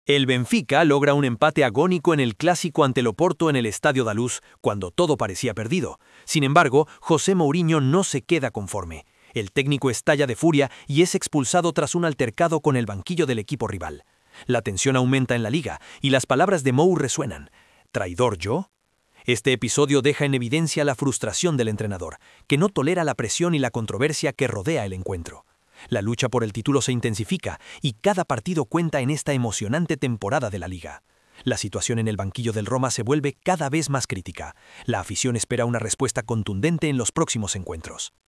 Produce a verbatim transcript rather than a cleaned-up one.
El Benfica logra un empate agónico en el clásico ante el Oporto en el Estadio da Luz, cuando todo parecía perdido. Sin embargo, José Mourinho no se queda conforme. El técnico estalla de furia y es expulsado tras un altercado con el banquillo del equipo rival. La tensión aumenta en la liga y las palabras de Mou resuenan. ¿Traidor yo? Este episodio deja en evidencia la frustración del entrenador, que no tolera la presión y la controversia que rodea el encuentro. La lucha por el título se intensifica y cada partido cuenta en esta emocionante temporada de la liga. La situación en el banquillo del Roma se vuelve cada vez más crítica. La afición espera una respuesta contundente en los próximos encuentros.